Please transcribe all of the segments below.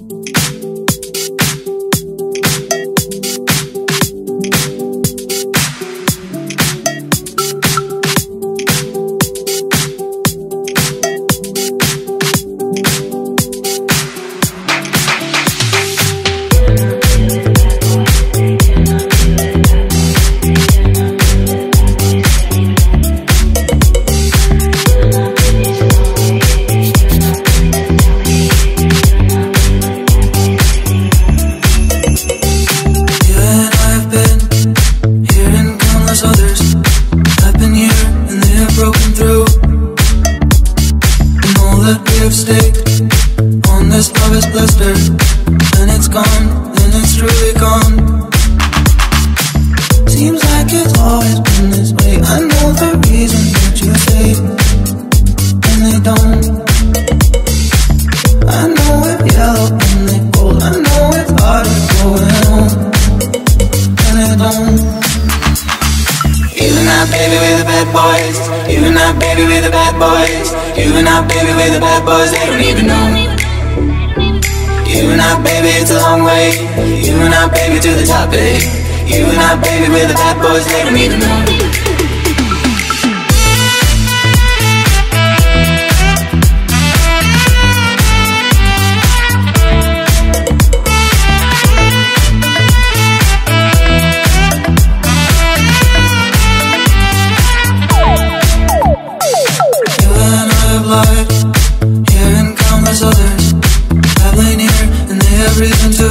On this love is blistered, then it's gone, then it's truly gone. Seems like it's always been this way. I know the reason that you say, and they don't. I know it's yellow and they cold. I know it's hard to go home, and they don't. You and I, baby, we're the bad boys. You and I, baby, we're the bad boys. You and I, baby, we're the bad boys. They don't even know. You and I, baby, it's a long way. You and I, baby, to the top, babe. You and I, baby, we're the bad boys. They don't even know. Here and countless others have lain here and they have reason to.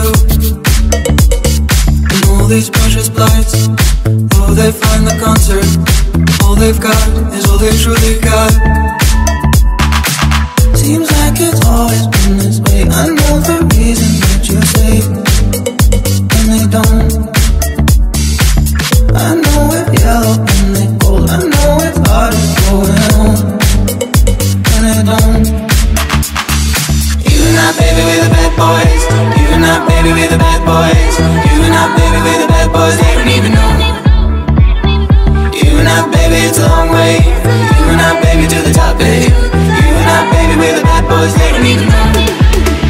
And all these precious blights, though they find the concert, all they've got is all they truly got. Seems like it's always been this way. I know the reason that you say, and they don't. I know it's yellow and they cold. I know it's hard to go home. Don't. You and I, baby, we're the bad boys. You and I, baby, we're the bad boys. You and I, baby, we're the bad boys. They don't even know. You and I, baby, it's a long way. You and I, baby, to the top, babe. You and I, baby, we're the bad boys. They don't even know.